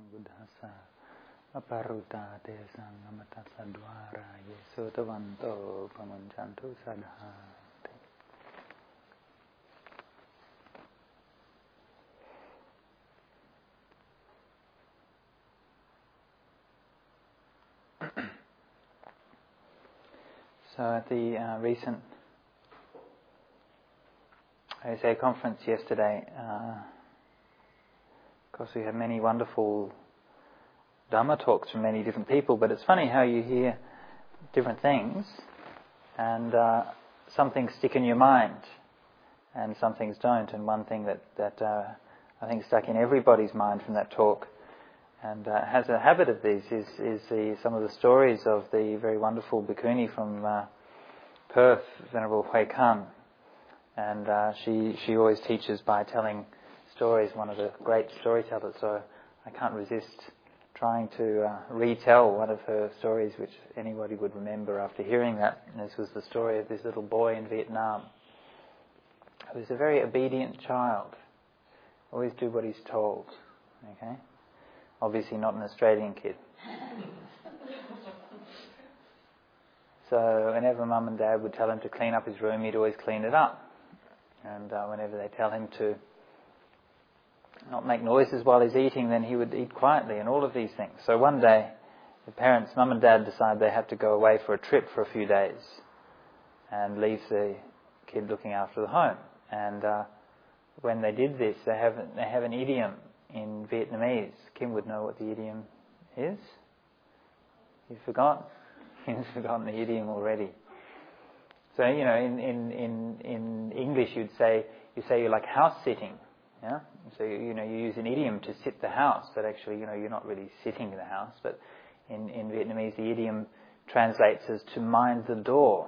buddhassa aparuta tesang amatassa dvara yesotavanto pamunchantu sadhati. So at the recent ASA conference yesterday, of course we had many wonderful Dhamma talks from many different people, but it's funny how you hear different things and some things stick in your mind and some things don't. And one thing that I think stuck in everybody's mind from that talk and has a habit of these is some of the stories of the very wonderful bhikkhuni from Perth, Venerable Hui Kan. And she always teaches by telling stories, one of the great storytellers, so I can't resist trying to retell one of her stories which anybody would remember after hearing that. And this was the story of this little boy in Vietnam who was a very obedient child, always do what he's told, okay? Obviously not an Australian kid. So whenever Mum and Dad would tell him to clean up his room, he'd always clean it up. And whenever they tell him to not make noises while he's eating, then he would eat quietly and all of these things. So one day, the parents, Mum and Dad, decide they have to go away for a trip for a few days and leave the kid looking after the home. And when they did this, they have an idiom in Vietnamese. Kim would know what the idiom is. You forgot? Kim's forgotten the idiom already. So, you know, in English you say you're like house sitting, yeah? So, you use an idiom to sit the house, but actually, you're not really sitting in the house. But in Vietnamese, the idiom translates as to mind the door.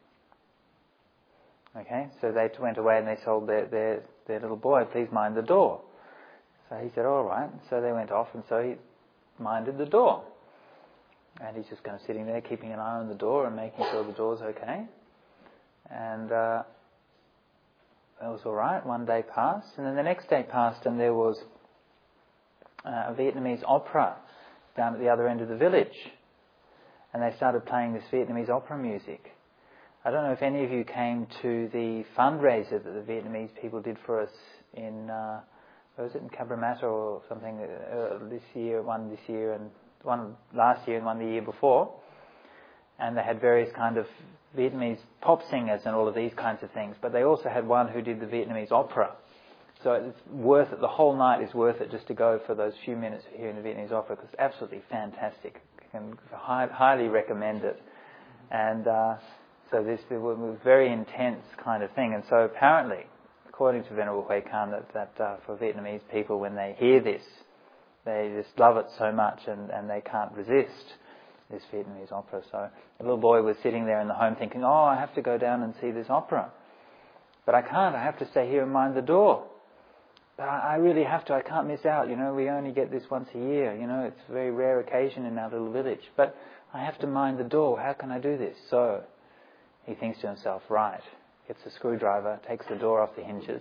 Okay? So they went away and they told their little boy, please mind the door. So he said, all right. So they went off and so he minded the door. And he's just kind of sitting there, keeping an eye on the door and making sure the door's okay. And that was all right. One day passed, and then the next day passed, and there was a Vietnamese opera down at the other end of the village. And they started playing this Vietnamese opera music. I don't know if any of you came to the fundraiser that the Vietnamese people did for us in, where was it, in Cabramatta or something, this year, and one last year and one the year before. And they had various kind of Vietnamese pop singers and all of these kinds of things. But they also had one who did the Vietnamese opera. So it's worth it. The whole night is worth it just to go for those few minutes hearing the Vietnamese opera, because it's absolutely fantastic. I can highly recommend it. And so this was a very intense kind of thing. And so apparently, according to Venerable Hui Kan, that for Vietnamese people, when they hear this, they just love it so much and they can't resist this Vietnamese opera. So the little boy was sitting there in the home thinking, oh, I have to go down and see this opera. But I can't. I have to stay here and mind the door. But I really have to. I can't miss out. We only get this once a year. It's a very rare occasion in our little village. But I have to mind the door. How can I do this? So he thinks to himself, right, gets a screwdriver, takes the door off the hinges,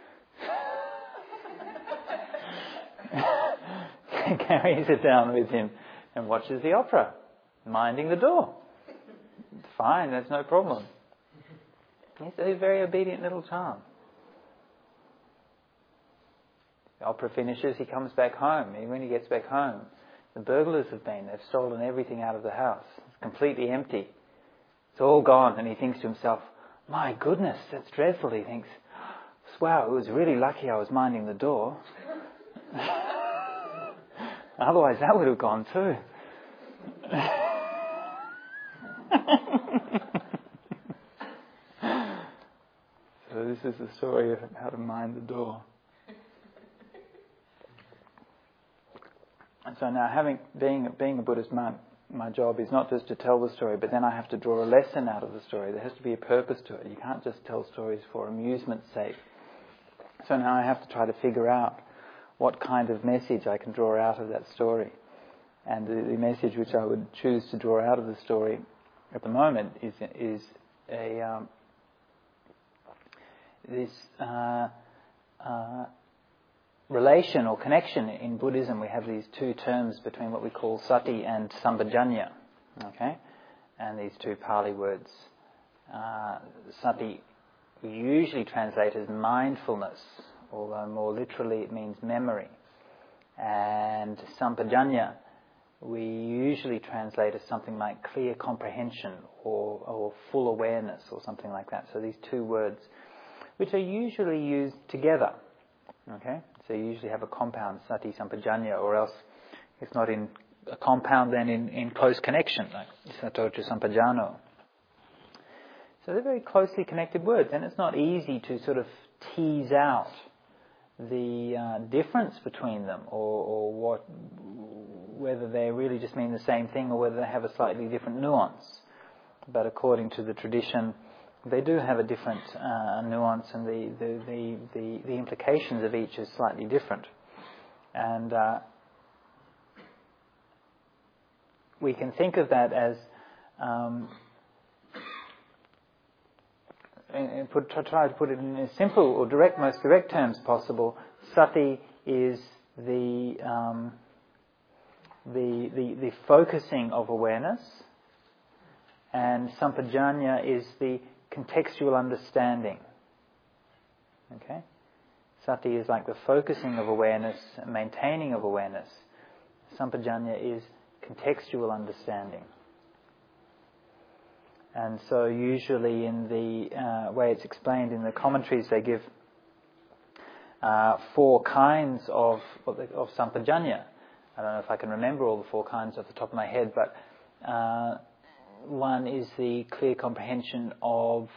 carries it down with him and watches the opera, minding the door. It's fine, that's no problem. He's a very obedient little child. The opera finishes, he comes back home. And when he gets back home, the burglars they've stolen everything out of the house. It's completely empty. It's all gone, and he thinks to himself, my goodness, that's dreadful. He thinks, wow, it was really lucky I was minding the door. Otherwise that would have gone too. So this is the story of how to mind the door. And so now being a Buddhist monk, my job is not just to tell the story, but then I have to draw a lesson out of the story. There has to be a purpose to it. You can't just tell stories for amusement's sake. So now I have to try to figure out what kind of message I can draw out of that story. And the message which I would choose to draw out of the story at the moment is relation or connection in Buddhism, we have these two terms between what we call sati and sampajanya, okay? And these two Pali words. Sati we usually translate as mindfulness, although more literally it means memory. And sampajanya we usually translate as something like clear comprehension or full awareness or something like that. So these two words, which are usually used together, okay? So you usually have a compound, sati, sampajanya, or else it's not in a compound, then in close connection, like satoja sampajano. So they're very closely connected words, and it's not easy to sort of tease out the difference between them, or whether they really just mean the same thing, or whether they have a slightly different nuance. But according to the tradition, they do have a different nuance, and the implications of each is slightly different. And we can think of that as, try to put it in as simple or most direct terms possible. Sati is the focusing of awareness, and sampajanya is the contextual understanding. Okay? Sati is like the focusing of awareness, maintaining of awareness. Sampajanya is contextual understanding. And so usually in the way it's explained in the commentaries, they give 4 kinds of sampajanya. I don't know if I can remember all the 4 kinds off the top of my head, but one is the clear comprehension of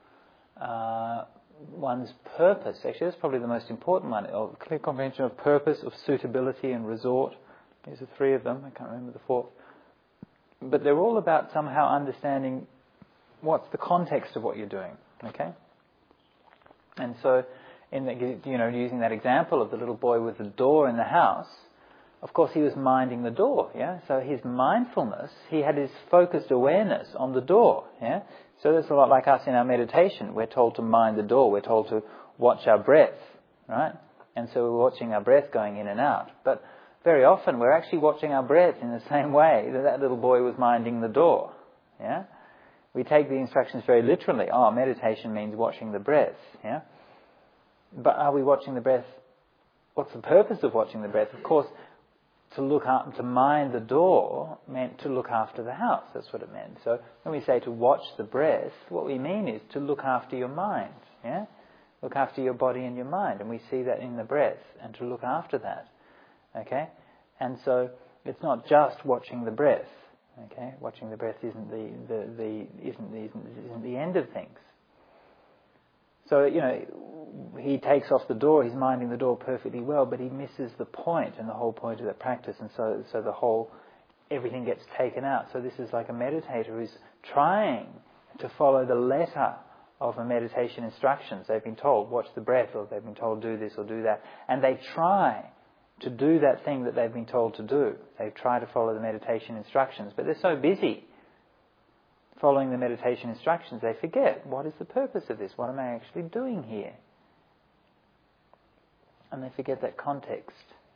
one's purpose. Actually, that's probably the most important one. Of clear comprehension of purpose, of suitability and resort. These are 3 of them. I can't remember the 4th. But they're all about somehow understanding what's the context of what you're doing. Okay? And so, using that example of the little boy with the door in the house, of course he was minding the door, yeah? So his mindfulness, he had his focused awareness on the door, yeah? So that's a lot like us in our meditation. We're told to mind the door, we're told to watch our breath, right? And so we're watching our breath going in and out. But very often we're actually watching our breath in the same way that little boy was minding the door, yeah? We take the instructions very literally. Oh, meditation means watching the breath, yeah? But are we watching the breath? What's the purpose of watching the breath? Of course, to mind the door meant to look after the house. That's what it meant. So when we say to watch the breath, what we mean is to look after your mind, yeah? Look after your body and your mind. And we see that in the breath, and to look after that, okay? And so it's not just watching the breath, okay? Watching the breath isn't the end of things. So, he takes off the door, he's minding the door perfectly well, but he misses the point and the whole point of the practice, and so everything gets taken out. So this is like a meditator who's trying to follow the letter of a meditation instructions. They've been told, watch the breath, or they've been told, do this or do that. And they try to do that thing that they've been told to do. They try to follow the meditation instructions, but they're so busy following the meditation instructions, they forget, what is the purpose of this? What am I actually doing here? And they forget that context.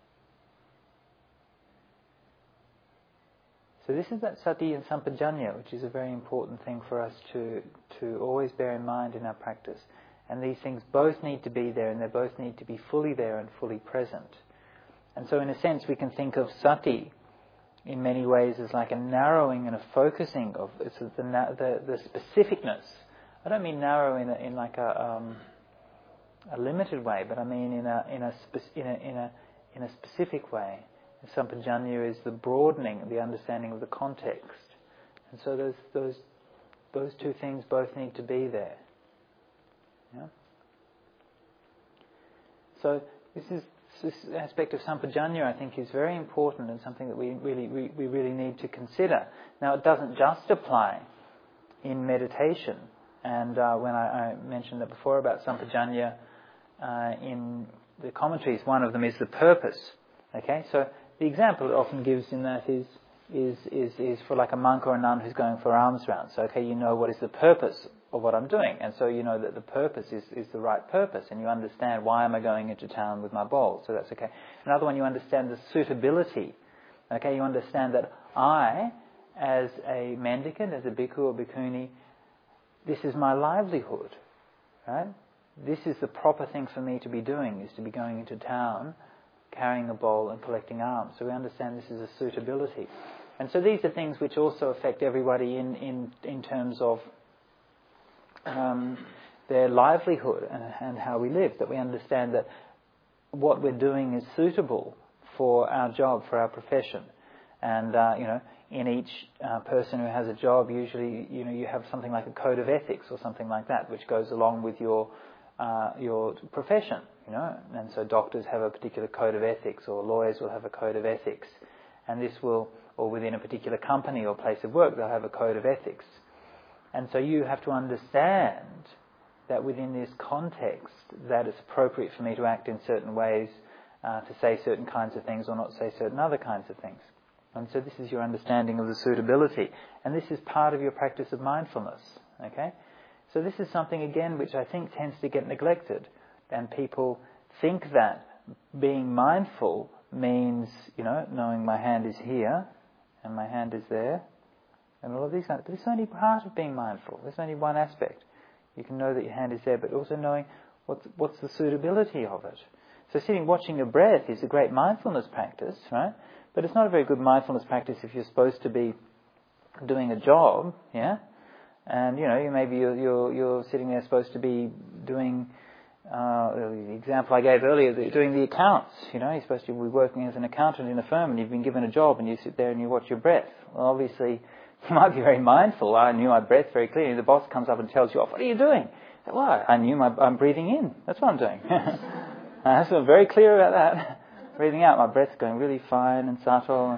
So this is that sati and sampajanya, which is a very important thing for us to always bear in mind in our practice. And these things both need to be there, and they both need to be fully there and fully present. And so in a sense we can think of sati in many ways as like a narrowing and a focusing of the specificness. I don't mean narrow in like a limited way, but I mean in a specific way. And sampajanya is the broadening, the understanding of the context. And so those 2 things both need to be there. Yeah? So this aspect of sampajanya, I think, is very important and something that we really need to consider. Now, it doesn't just apply in meditation. And when I mentioned that before about sampajanya in the commentaries, one of them is the purpose. Okay, so the example it often gives in that is for like a monk or a nun who's going for alms rounds. So, okay, what is the purpose what I'm doing. And so you know that the purpose is the right purpose, and you understand, why am I going into town with my bowl? So that's okay. Another one, you understand the suitability. Okay, you understand that I, as a mendicant, as a bhikkhu or bhikkhuni, this is my livelihood, right? This is the proper thing for me to be doing, is to be going into town, carrying a bowl and collecting alms. So we understand this is a suitability. And so these are things which also affect everybody in terms of their livelihood and how we live, that we understand that what we're doing is suitable for our job, for our profession. And, in each person who has a job, usually, you have something like a code of ethics or something like that, which goes along with your profession, And so doctors have a particular code of ethics, or lawyers will have a code of ethics. And this will, or within a particular company or place of work, they'll have a code of ethics. And so you have to understand that within this context, that it's appropriate for me to act in certain ways, to say certain kinds of things or not say certain other kinds of things. And so this is your understanding of the suitability. And this is part of your practice of mindfulness. Okay? So this is something, again, which I think tends to get neglected. And people think that being mindful means, knowing my hand is here and my hand is there and all of these things. But it's only part of being mindful. There's only one aspect. You can know that your hand is there, but also knowing what's the suitability of it. So sitting watching your breath is a great mindfulness practice, right? But it's not a very good mindfulness practice if you're supposed to be doing a job, yeah? And, maybe you're sitting there supposed to be doing, the example I gave earlier, doing the accounts, You're supposed to be working as an accountant in a firm and you've been given a job and you sit there and you watch your breath. Well, obviously, you might be very mindful. I knew my breath very clearly. The boss comes up and tells you off. What are you doing? Well, I knew I'm breathing in. That's what I'm doing. So I'm very clear about that. Breathing out, my breath's going really fine and subtle.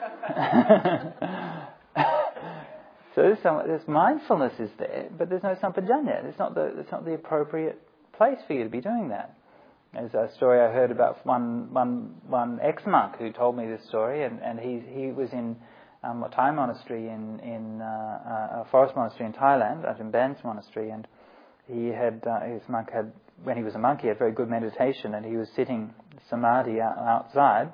So this mindfulness is there, but there's no sampajanya. It's not the appropriate place for you to be doing that. There's a story I heard about one ex-monk who told me this story, and he was in a Thai monastery in a forest monastery in Thailand, Ajahn Ban's monastery, and he had when he was a monk, he had very good meditation, and he was sitting samadhi outside,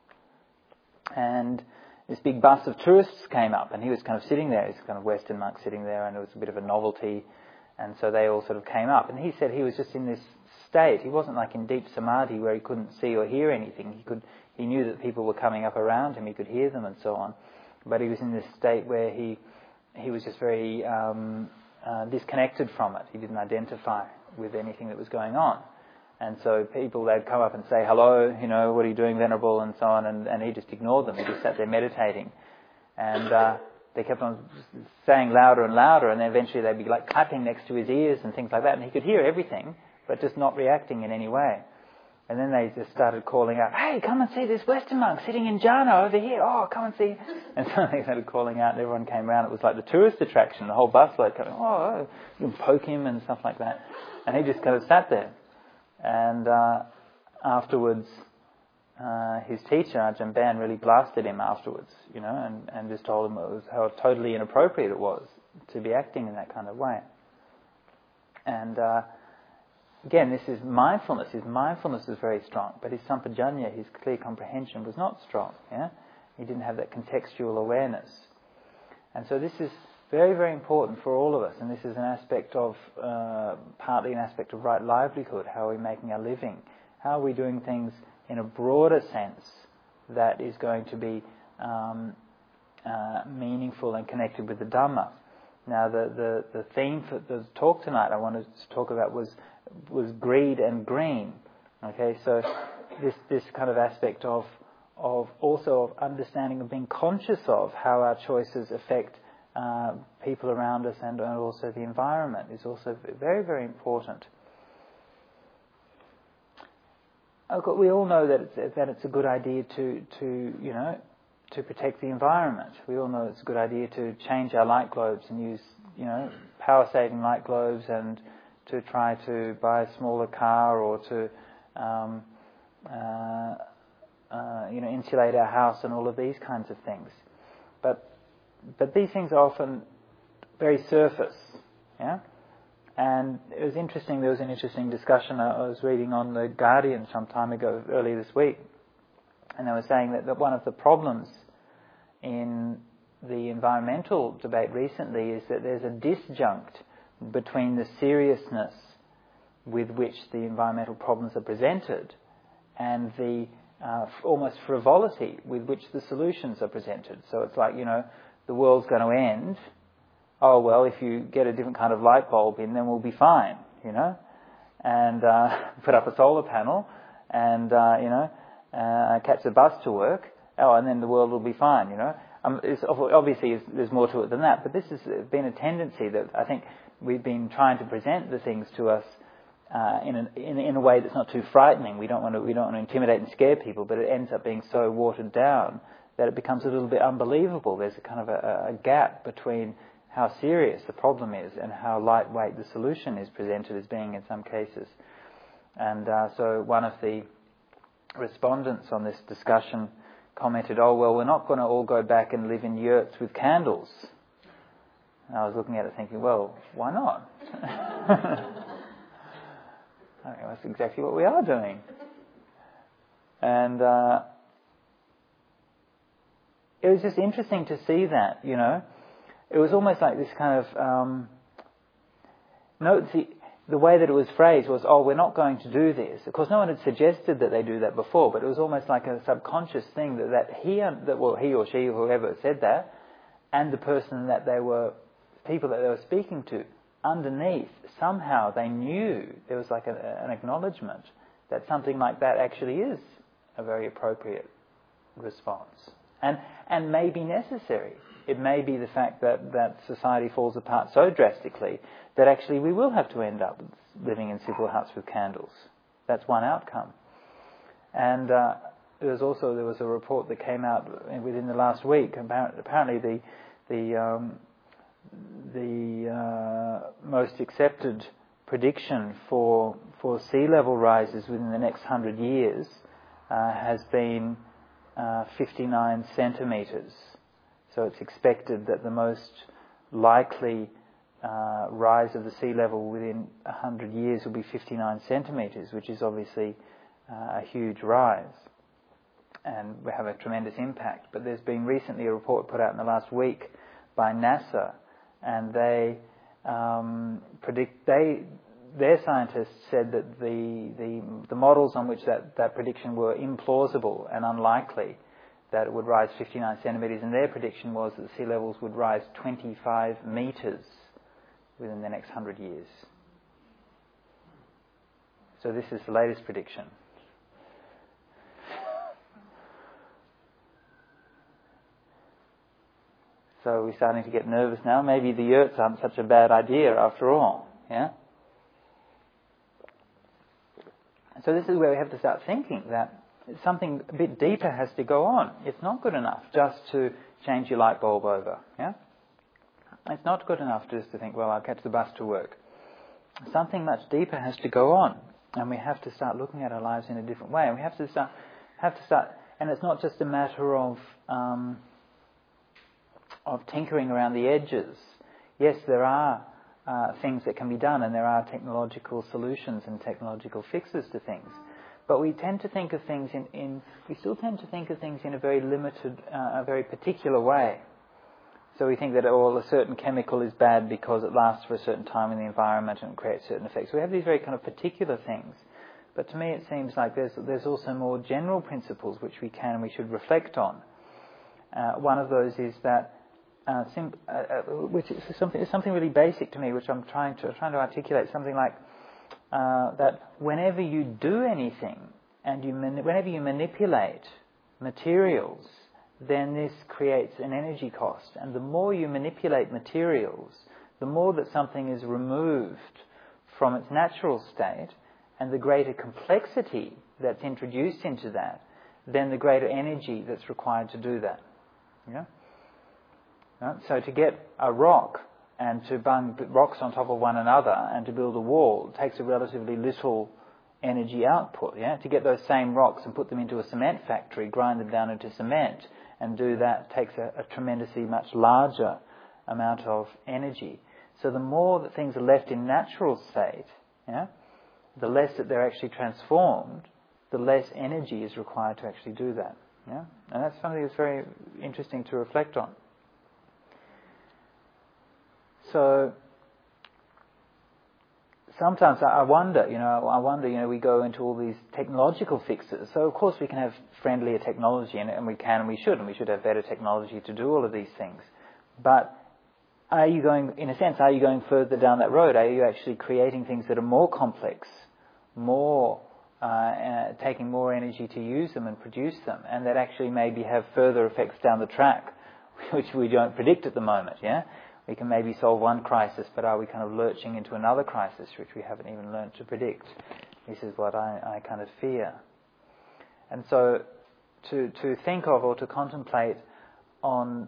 and this big bus of tourists came up, and he was kind of sitting there. He's kind of Western monk sitting there, and it was a bit of a novelty, and so they all sort of came up, and he said he was just in this state. He wasn't like in deep samadhi where he couldn't see or hear anything. He knew that people were coming up around him. He could hear them and so on, but he was in this state where he was just very disconnected from it. He didn't identify with anything that was going on. And so people, they'd come up and say, hello, what are you doing, Venerable, and so on, and he just ignored them. He just sat there meditating. And they kept on saying louder and louder, and then eventually they'd be like clapping next to his ears and things like that, and he could hear everything, but just not reacting in any way. And then they just started calling out, hey, come and see this Western monk sitting in jhana over here. Oh, come and see. And so they started calling out, and everyone came around. It was like the tourist attraction. The whole busload coming, oh, you can poke him and stuff like that. And he just kind of sat there. And afterwards, his teacher, Ajahn Ban, really blasted him afterwards, and just told him how totally inappropriate it was to be acting in that kind of way. And again, this is mindfulness. His mindfulness was very strong, but his sampajanya, his clear comprehension, was not strong. Yeah, he didn't have that contextual awareness. And so this is very, very important for all of us, and this is an aspect of, partly an aspect of right livelihood. How are we making our living? How are we doing things in a broader sense that is going to be meaningful and connected with the Dhamma? Now, the theme for the talk tonight I wanted to talk about was greed and green. Okay, so this kind of aspect of also of understanding and being conscious of how our choices affect people around us and also the environment is also very, very important. We all know that it's a good idea to protect the environment. We all know it's a good idea to change our light globes and use power-saving light globes, and to try to buy a smaller car, or to insulate our house and all of these kinds of things. But these things are often very surface, yeah. And it was interesting, there was an interesting discussion I was reading on The Guardian some time ago, earlier this week, and they were saying that one of the problems in the environmental debate recently is that there's a disjunct between the seriousness with which the environmental problems are presented and the almost frivolity with which the solutions are presented. So it's like, the world's going to end. Oh, well, if you get a different kind of light bulb in, then we'll be fine, and put up a solar panel and, catch the bus to work. Oh, and then the world will be fine, Obviously, there's more to it than that, but this has been a tendency that I think we've been trying to present the things to us in a way that's not too frightening. We don't want to intimidate and scare people, but it ends up being so watered down that it becomes a little bit unbelievable. There's a kind of a gap between how serious the problem is and how lightweight the solution is presented as being in some cases. And so one of the respondents on this discussion commented, "Oh, well, we're not going to all go back and live in yurts with candles." And I was looking at it thinking, well, why not? I think that's exactly what we are doing. And it was just interesting to see that, It was almost like this kind of... the way that it was phrased was, oh, we're not going to do this. Of course, no one had suggested that they do that before, but it was almost like a subconscious thing that he or she, or whoever said that, and the person that people that they were speaking to, underneath, somehow they knew, there was like an acknowledgement that something like that actually is a very appropriate response. And may be necessary. It may be the fact that society falls apart so drastically that actually we will have to end up living in simple huts with candles. That's one outcome. And there was a report that came out within the last week. Apparently the most accepted prediction for sea level rises within the next 100 years has been 59 centimetres. So it's expected that the most likely rise of the sea level within 100 years will be 59 centimetres, which is obviously a huge rise and will have a tremendous impact. But there's been recently a report put out in the last week by NASA, and they predict their scientists said that the models on which that prediction were implausible and unlikely, that it would rise 59 centimetres, and their prediction was that sea levels would rise 25 metres within the next 100 years. So this is the latest prediction. So we're starting to get nervous now. Maybe the yurts aren't such a bad idea after all. Yeah? So this is where we have to start thinking that something a bit deeper has to go on. It's not good enough just to change your light bulb over. Yeah? It's not good enough just to think, well, I'll catch the bus to work. Something much deeper has to go on, and we have to start looking at our lives in a different way. And we have to start, and it's not just a matter of tinkering around the edges. Yes, there are things that can be done, and there are technological solutions and technological fixes to things. But we tend to think of things we still tend to think of things in a very limited, a very particular way. So we think that a certain chemical is bad because it lasts for a certain time in the environment and creates certain effects. We have these very kind of particular things. But to me it seems like there's also more general principles which we should reflect on. One of those is that which is something really basic to me, which I'm trying to articulate, something like that whenever you do anything and whenever you manipulate materials, then this creates an energy cost. And the more you manipulate materials, the more that something is removed from its natural state, and the greater complexity that's introduced into that, then the greater energy that's required to do that. Yeah? Right? So to get a rock and to bung rocks on top of one another and to build a wall takes a relatively little energy output. Yeah? To get those same rocks and put them into a cement factory, grind them down into cement, and do that takes a tremendously much larger amount of energy. So the more that things are left in natural state, yeah, the less that they're actually transformed, the less energy is required to actually do that. Yeah? And that's something that's very interesting to reflect on. So sometimes I wonder, we go into all these technological fixes. So of course we can have friendlier technology, and we can and we should have better technology to do all of these things. But are you going further down that road? Are you actually creating things that are more complex, taking more energy to use them and produce them, and that actually maybe have further effects down the track, which we don't predict at the moment, yeah? We can maybe solve one crisis, but are we kind of lurching into another crisis which we haven't even learned to predict? This is what I kind of fear. And so to think of or to contemplate on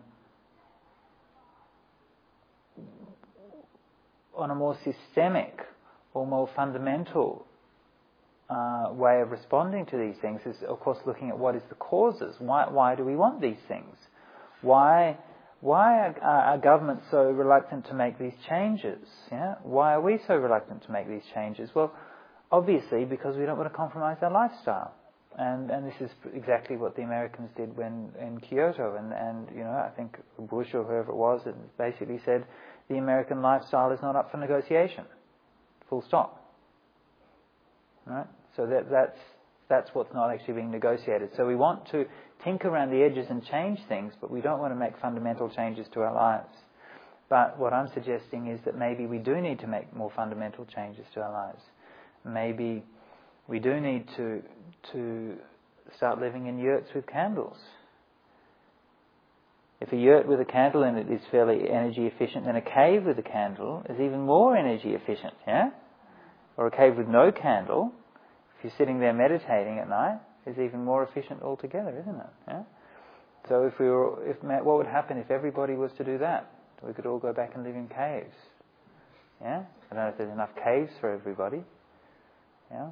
a more systemic or more fundamental way of responding to these things is, of course, looking at what is the causes. Why do we want these things? Why are governments so reluctant to make these changes? Yeah? Why are we so reluctant to make these changes? Well, obviously because we don't want to compromise our lifestyle. And this is exactly what the Americans did when in Kyoto. And I think Bush or whoever it was basically said the American lifestyle is not up for negotiation. Full stop. Right? So that's what's not actually being negotiated. So we want to tinker around the edges and change things, but we don't want to make fundamental changes to our lives. But what I'm suggesting is that maybe we do need to make more fundamental changes to our lives. Maybe we do need to start living in yurts with candles. If a yurt with a candle in it is fairly energy efficient, then a cave with a candle is even more energy efficient, yeah? Or a cave with no candle, if you're sitting there meditating at night, is even more efficient altogether, isn't it? Yeah? So what would happen if everybody was to do that? We could all go back and live in caves. Yeah? I don't know if there's enough caves for everybody. Yeah?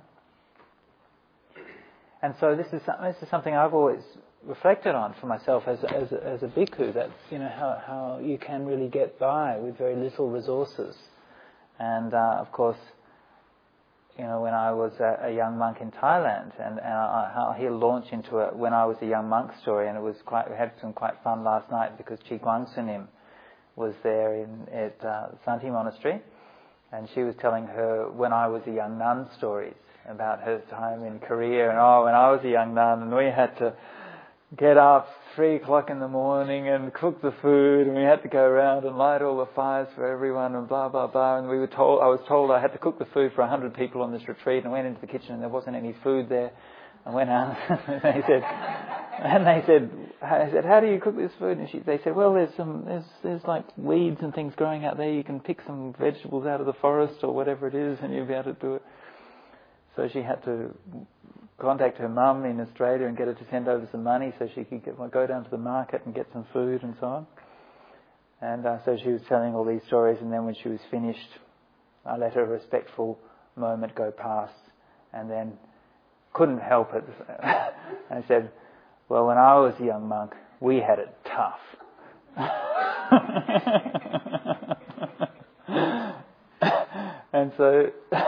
And so this is something I've always reflected on for myself as a bhikkhu. That's how you can really get by with very little resources. And of course, when I was a young monk in Thailand, and how he'll launch into a when I was a young monk story, and we had some quite fun last night because Chi Guang Sunim was there at Santi Monastery, and she was telling her when I was a young nun stories about her time in Korea, and when I was a young nun, and we had to get up 3 o'clock in the morning and cook the food, and we had to go around and light all the fires for everyone and blah blah blah, and I was told I had to cook the food for 100 people on this retreat, and I went into the kitchen and there wasn't any food there. I went out and I said, how do you cook this food? And they said, well, there's like weeds and things growing out there, you can pick some vegetables out of the forest or whatever it is and you'll be able to do it. So she had to contact her mum in Australia and get her to send over some money so she could go down to the market and get some food and so on. And so she was telling all these stories, and then when she was finished, I let a respectful moment go past, and then couldn't help it. I said, well, when I was a young monk, we had it tough. And so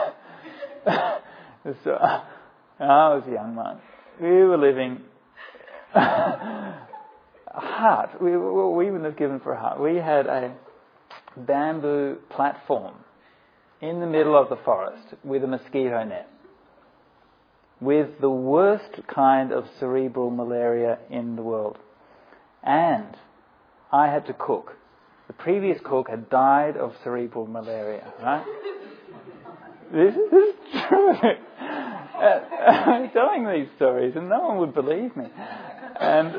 when I was a young monk, we were living a hut. We wouldn't have given for a hut. We had a bamboo platform in the middle of the forest with a mosquito net, with the worst kind of cerebral malaria in the world. And I had to cook. The previous cook had died of cerebral malaria, right? This is true. I'm telling these stories and no one would believe me. And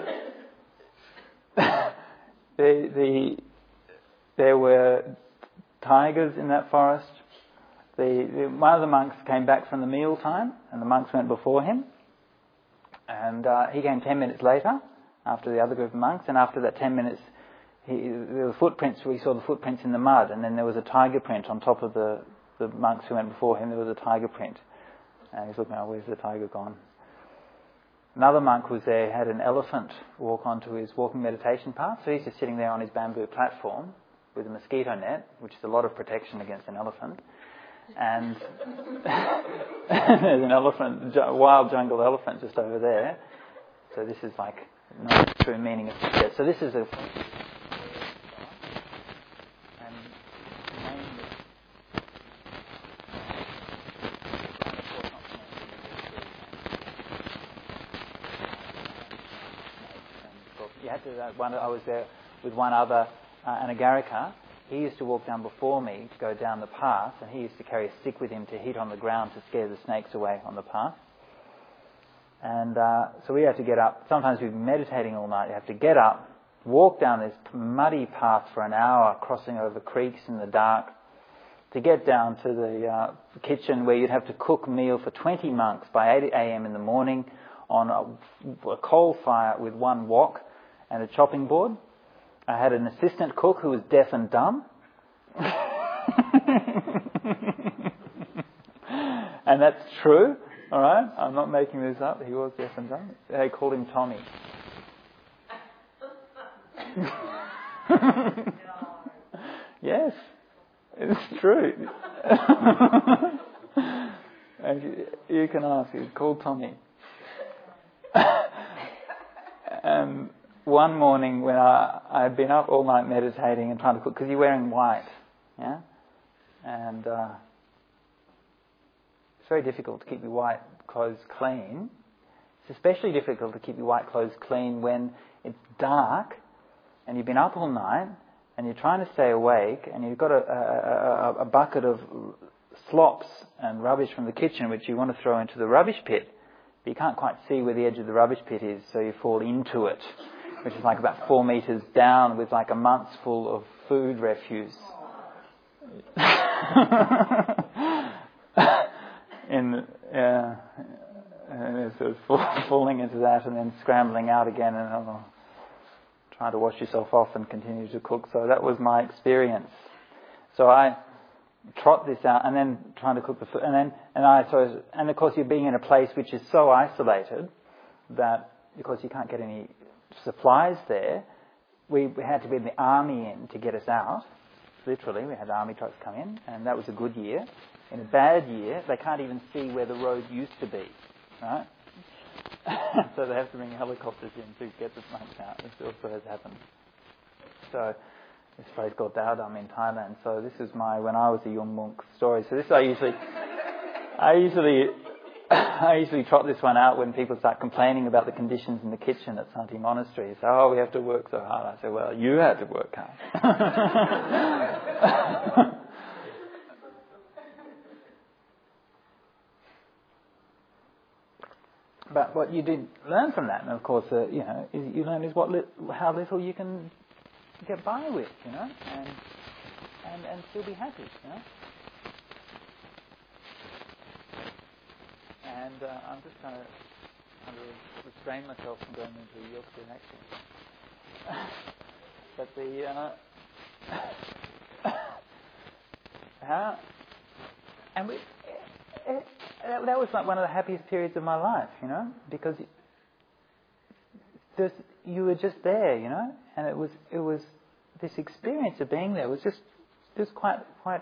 there were tigers in that forest. One of the monks came back from the meal time, and the monks went before him. And he came 10 minutes later, after the other group of monks. And after that 10 minutes, there were footprints. We saw the footprints in the mud, and then there was a tiger print on top of the monks who went before him. There was a tiger print. And he's looking, where's the tiger gone? Another monk was there, had an elephant walk onto his walking meditation path. So he's just sitting there on his bamboo platform, with a mosquito net, which is a lot of protection against an elephant. And there's an elephant, wild jungle elephant just over there. So this is like not the true meaning of it. So this is a... I was there with one other Anagarika. He used to walk down before me to go down the path, and he used to carry a stick with him to hit on the ground to scare the snakes away on the path. And so we had to get up. Sometimes we'd be meditating all night. You have to get up, walk down this muddy path for an hour, crossing over creeks in the dark, to get down to the kitchen where you'd have to cook a meal for 20 monks by 8 a.m. in the morning on a coal fire with one wok and a chopping board. I had an assistant cook who was deaf and dumb. And that's true, all right? I'm not making this up. He was deaf and dumb. They called him Tommy. Yes, it's true. And you can ask. He's called Tommy. And one morning when I had been up all night meditating and trying to cook, because you're wearing white, yeah? And it's very difficult to keep your white clothes clean. It's especially difficult to keep your white clothes clean when it's dark and you've been up all night and you're trying to stay awake and you've got a bucket of slops and rubbish from the kitchen which you want to throw into the rubbish pit. But you can't quite see where the edge of the rubbish pit is, so you fall into it, which is like about 4 meters down with like a month's full of food refuse. And sort of falling into that and then scrambling out again and trying to wash yourself off and continue to cook. So that was my experience. So I trot this out and then trying to cook the food. And of course you're being in a place which is so isolated that because you can't get any supplies there, we had to bring the army in to get us out. Literally, we had army trucks come in, and that was a good year. In a bad year, they can't even see where the road used to be, right? So they have to bring helicopters in to get the monks out. This also has happened. So this place called Dao Dam in Thailand. So this is my when I was a young monk story. So this I usually trot this one out when people start complaining about the conditions in the kitchen at Santi Monastery. They say, "Oh, we have to work so hard." I say, "Well, you had to work hard." But what you did learn from that, and of course, you learn is how little you can get by with, and still be happy, And I'm just trying to restrain myself from going into a Yorkshire accent. But that was like one of the happiest periods of my life, because you were just there, and it was this experience of being there was just quite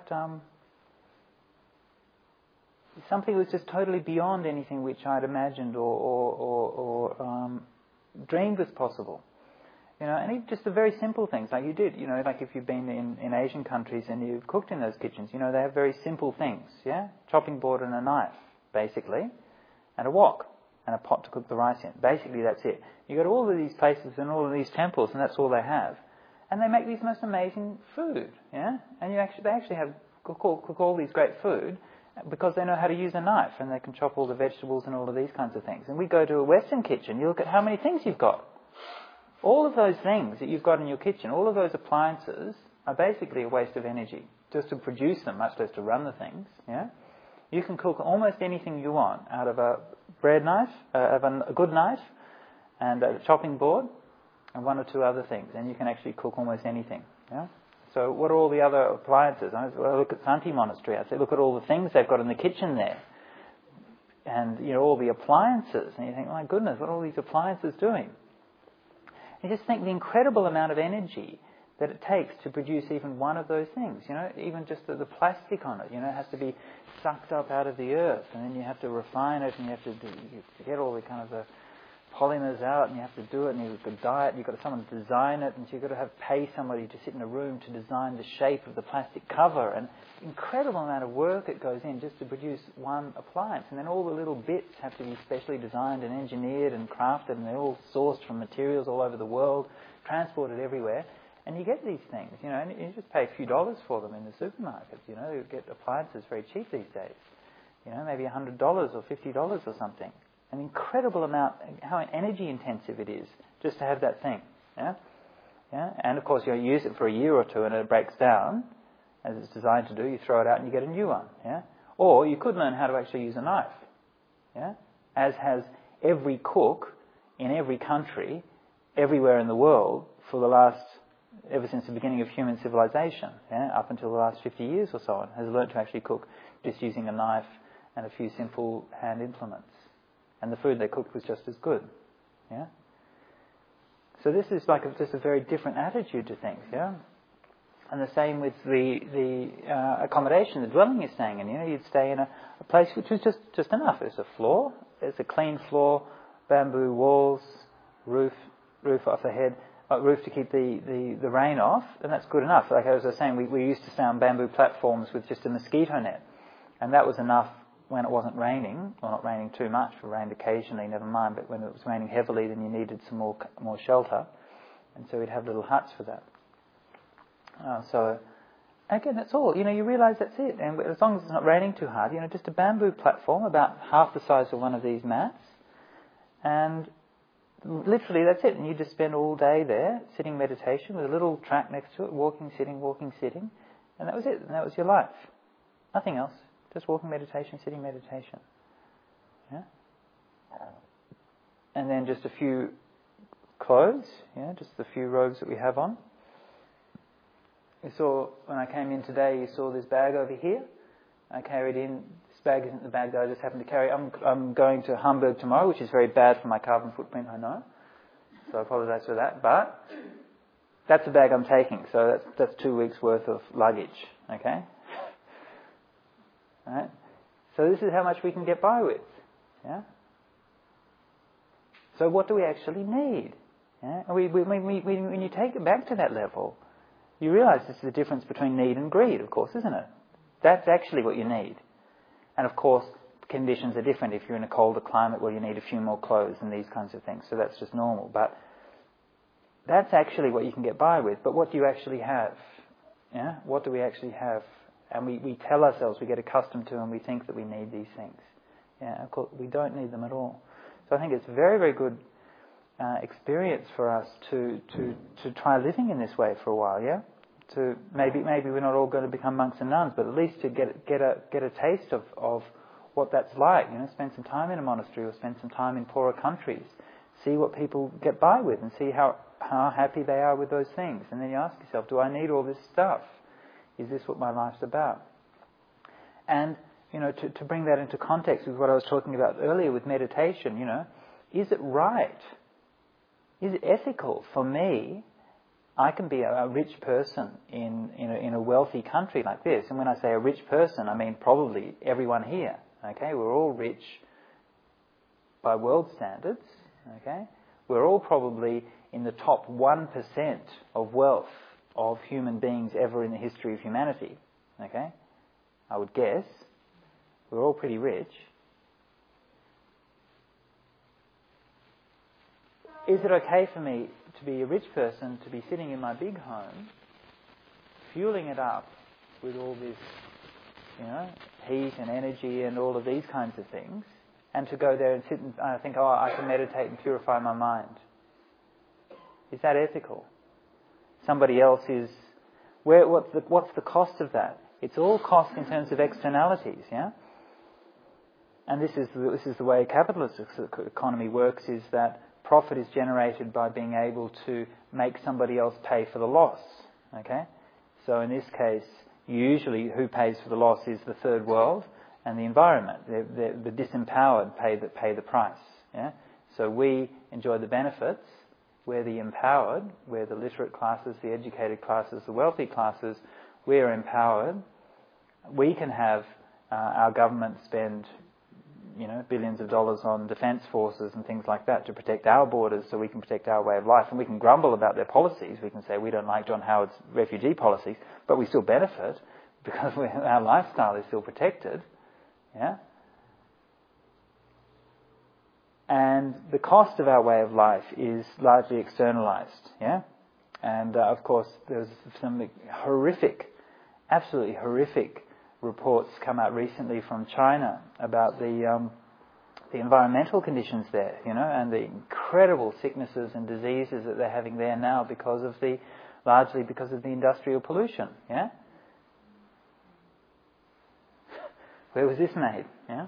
something was just totally beyond anything which I'd imagined or dreamed was possible. And even just the very simple things like you did, like if you've been in Asian countries and you've cooked in those kitchens, they have very simple things, yeah? Chopping board and a knife, basically, and a wok and a pot to cook the rice in. Basically, that's it. You go to all of these places and all of these temples and that's all they have. And they make these most amazing food, yeah? And they actually have cook all these great food because they know how to use a knife and they can chop all the vegetables and all of these kinds of things. And we go to a Western kitchen, you look at how many things you've got. All of those things that you've got in your kitchen, all of those appliances are basically a waste of energy just to produce them, much less to run the things, yeah? You can cook almost anything you want out of a bread knife, a good knife, and a chopping board, and one or two other things, and you can actually cook almost anything, yeah? So what are all the other appliances? I look at Santi Monastery, I say, look at all the things they've got in the kitchen there. And, all the appliances, and you think, my goodness, what are all these appliances doing? You just think the incredible amount of energy that it takes to produce even one of those things. Even just the plastic on it, it has to be sucked up out of the earth, and then you have to refine it, and you have to get all the kind of the polymers out, and you have to do it, and you've got to dye it, and you've got someone to design it, and so you've got to pay somebody to sit in a room to design the shape of the plastic cover, and incredible amount of work that goes in just to produce one appliance. And then all the little bits have to be specially designed and engineered and crafted, and they're all sourced from materials all over the world, transported everywhere, and you get these things, and you just pay a few dollars for them in the supermarkets. You get appliances very cheap these days, maybe $100 or $50 or something. An incredible amount, how energy intensive it is just to have that thing. Yeah? And of course you use it for a year or two and it breaks down, as it's designed to do. You throw it out and you get a new one. Yeah? Or you could learn how to actually use a knife. Yeah? As has every cook in every country, everywhere in the world, ever since the beginning of human civilization, up until the last 50 years or so on, has learned to actually cook just using a knife and a few simple hand implements. And the food they cooked was just as good. Yeah? So this is like just a very different attitude to things. Yeah? And the same with the accommodation, the dwelling you're staying in. You'd stay in a place which was just enough. There's a floor, there's a clean floor, bamboo walls, roof off the head, roof to keep the rain off, and that's good enough. Like as I was saying, we used to stay on bamboo platforms with just a mosquito net, and that was enough when it wasn't raining, or not raining too much. It rained occasionally, never mind, but when it was raining heavily, then you needed some more shelter, and so we'd have little huts for that. So again, that's all. You realise that's it, and as long as it's not raining too hard, just a bamboo platform about half the size of one of these mats, and literally that's it. And you just spend all day there, sitting meditation with a little track next to it, walking, sitting, and that was it. And that was your life. Nothing else. Just walking meditation, sitting meditation. Yeah? And then just a few clothes, just the few robes that we have on. You saw, when I came in today, you saw this bag over here. I carried in, this bag isn't the bag that I just happened to carry. I'm going to Hamburg tomorrow, which is very bad for my carbon footprint, I know. So I apologise for that. But that's the bag I'm taking, so that's 2 weeks' worth of luggage, okay? Right? So this is how much we can get by with. Yeah? So what do we actually need? Yeah? When you take it back to that level, you realise this is the difference between need and greed, of course, isn't it? That's actually what you need. And of course, conditions are different. If you're in a colder climate, well, you need a few more clothes and these kinds of things. So that's just normal. But that's actually what you can get by with. But what do you actually have? Yeah? What do we actually have? And we tell ourselves, we get accustomed to, and we think that we need these things. Yeah, of course, we don't need them at all. So I think it's a very, very good experience for us to try living in this way for a while. Yeah, to maybe we're not all going to become monks and nuns, but at least to get a taste of what that's like. Spend some time in a monastery or spend some time in poorer countries, see what people get by with, and see how happy they are with those things. And then you ask yourself, do I need all this stuff? Is this what my life's about? And, to bring that into context with what I was talking about earlier with meditation, is it right? Is it ethical for me? I can be a rich person in a wealthy country like this. And when I say a rich person, I mean probably everyone here. Okay? We're all rich by world standards. Okay? We're all probably in the top 1% of wealth of human beings ever in the history of humanity. Okay? I would guess. We're all pretty rich. Is it okay for me to be a rich person, to be sitting in my big home, fueling it up with all this, heat and energy and all of these kinds of things, and to go there and sit and think, I can meditate and purify my mind? Is that ethical? Somebody else is... What's the cost of that? It's all cost in terms of externalities, yeah? And this is the way a capitalist economy works, is that profit is generated by being able to make somebody else pay for the loss, okay? So in this case, usually who pays for the loss is the third world and the environment. The disempowered pay the price, yeah? So we enjoy the benefits we're the empowered, we're the literate classes, the educated classes, the wealthy classes, we're empowered. We can have our government spend, billions of dollars on defence forces and things like that to protect our borders so we can protect our way of life. And we can grumble about their policies. We can say we don't like John Howard's refugee policies, but we still benefit because our lifestyle is still protected. Yeah? And the cost of our way of life is largely externalised. Yeah? And of course, there's some horrific, absolutely horrific reports come out recently from China about the environmental conditions there, and the incredible sicknesses and diseases that they're having there now largely because of the industrial pollution. Yeah. Where was this made? Yeah.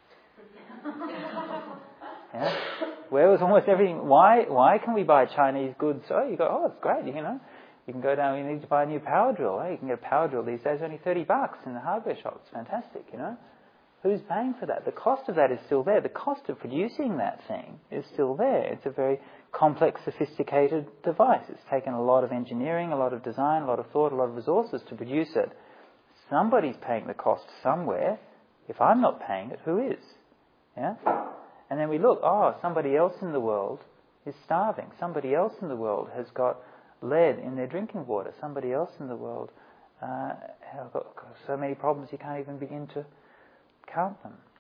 Yeah. Where was almost everything? Why can we buy Chinese goods? Oh, you go, oh, it's great, You can go down, you need to buy a new power drill. You can get a power drill these days only $30 in the hardware shop. It's fantastic, Who's paying for that? The cost of that is still there. The cost of producing that thing is still there. It's a very complex, sophisticated device. It's taken a lot of engineering, a lot of design, a lot of thought, a lot of resources to produce it. Somebody's paying the cost somewhere. If I'm not paying it, who is? Yeah? And then we look, somebody else in the world is starving. Somebody else in the world has got lead in their drinking water. Somebody else in the world has got so many problems you can't even begin to count them.